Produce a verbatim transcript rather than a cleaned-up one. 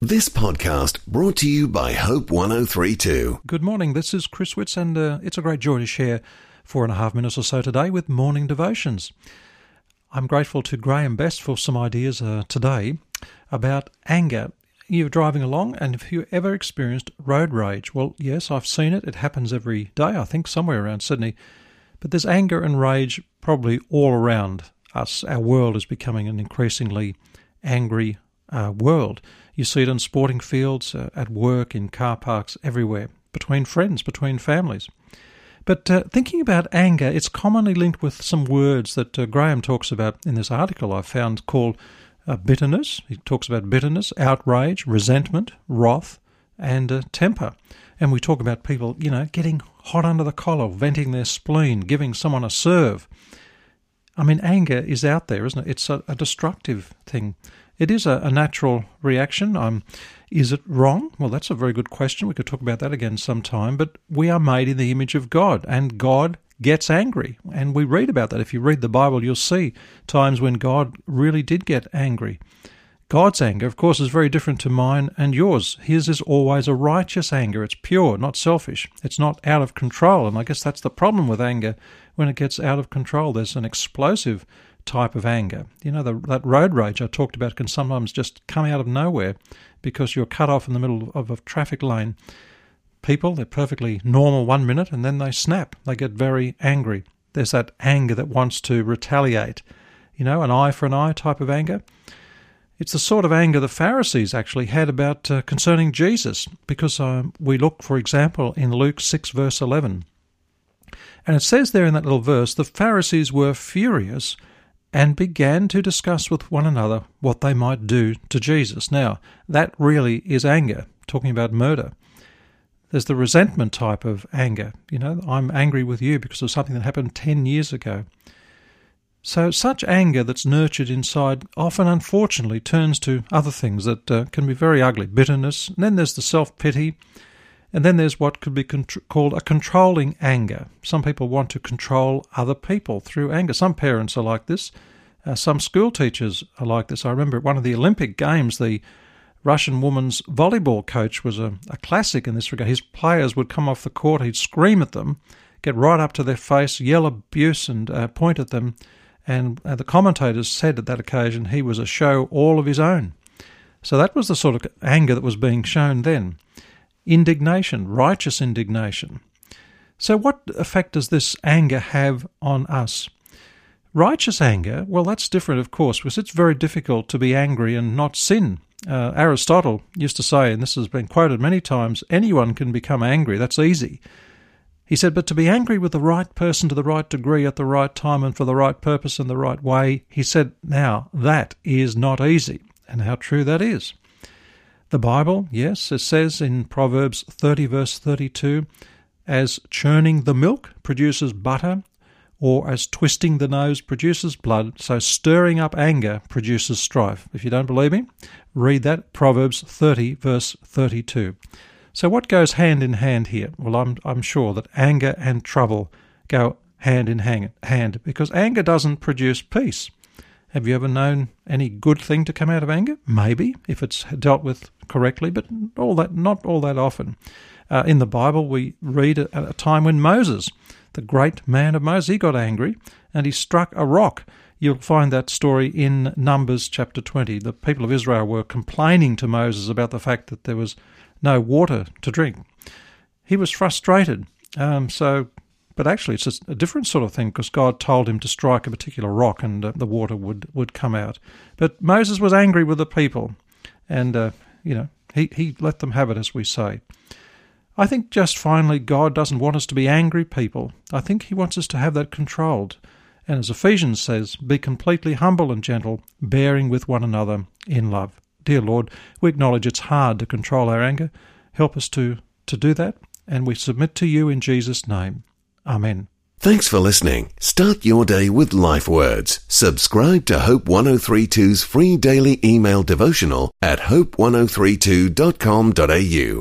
This podcast brought to you by Hope one oh three two. Good morning, this is Chris Witts, and uh, it's a great joy to share four and a half minutes or so today with morning devotions. I'm grateful to Graham Best for some ideas uh, today about anger. You're driving along, and have you ever experienced road rage? Well, yes, I've seen it. It happens every day, I think, somewhere around Sydney. But there's anger and rage probably all around us. Our world is becoming an increasingly angry uh, world. You see it in sporting fields, uh, at work, in car parks, everywhere, between friends, between families. But uh, thinking about anger, it's commonly linked with some words that uh, Graham talks about in this article I found called uh, bitterness. He talks about bitterness, outrage, resentment, wrath, and uh, temper. And we talk about people, you know, getting hot under the collar, venting their spleen, giving someone a serve. I mean, anger is out there, isn't it? It's a, a destructive thing. It is a, a natural reaction. Um, is it wrong? Well, that's a very good question. We could talk about that again sometime. But we are made in the image of God, and God gets angry. And we read about that. If you read the Bible, you'll see times when God really did get angry. God's anger, of course, is very different to mine and yours. His is always a righteous anger. It's pure, not selfish. It's not out of control. And I guess that's the problem with anger. When it gets out of control, there's an explosive type of anger. You know, the, that road rage I talked about can sometimes just come out of nowhere because you're cut off in the middle of a traffic lane. People, they're perfectly normal one minute and then they snap. They get very angry. There's that anger that wants to retaliate. You know, an eye for an eye type of anger. It's the sort of anger the Pharisees actually had about uh, concerning Jesus, because uh, we look, for example, in Luke six verse eleven. And it says there in that little verse, the Pharisees were furious and began to discuss with one another what they might do to Jesus. Now, that really is anger, talking about murder. There's the resentment type of anger. You know, I'm angry with you because of something that happened ten years ago. So such anger that's nurtured inside often, unfortunately, turns to other things that uh, can be very ugly. Bitterness, and then there's the self-pity, and then there's what could be contr- called a controlling anger. Some people want to control other people through anger. Some parents are like this. Uh, some school teachers are like this. I remember at one of the Olympic Games, the Russian women's volleyball coach was a, a classic in this regard. His players would come off the court, he'd scream at them, get right up to their face, yell abuse and uh, point at them. And uh, the commentators said at that occasion he was a show all of his own. So that was the sort of anger that was being shown then. Indignation, righteous indignation. So what effect does this anger have on us? Righteous anger, well, that's different, of course, because it's very difficult to be angry and not sin. Uh, Aristotle used to say, and this has been quoted many times, anyone can become angry, that's easy. He said, but to be angry with the right person to the right degree at the right time and for the right purpose in the right way, he said, now, that is not easy. And how true that is. The Bible, yes, it says in Proverbs thirty verse thirty-two, as churning the milk produces butter, or as twisting the nose produces blood, so stirring up anger produces strife. If you don't believe me, read that, Proverbs thirty verse thirty-two. So what goes hand in hand here? Well, I'm I'm sure that anger and trouble go hand in hand, hand because anger doesn't produce peace. Have you ever known any good thing to come out of anger? Maybe, if it's dealt with correctly, but all that not all that often. Uh, in the Bible, we read at a time when Moses, the great man of Moses, he got angry and he struck a rock. You'll find that story in Numbers chapter twenty. The people of Israel were complaining to Moses about the fact that there was no water to drink. He was frustrated. Um, so, but actually it's a different sort of thing because God told him to strike a particular rock and uh, the water would, would come out. But Moses was angry with the people and, uh, you know, he, he let them have it, as we say. I think just finally God doesn't want us to be angry people. I think he wants us to have that controlled. And as Ephesians says, be completely humble and gentle, bearing with one another in love. Dear Lord, we acknowledge it's hard to control our anger. Help us to, to do that, and we submit to you in Jesus' name. Amen. Thanks for listening. Start your day with Life Words. Subscribe to Hope one oh three two's free daily email devotional at hope one oh three two dot com dot a u.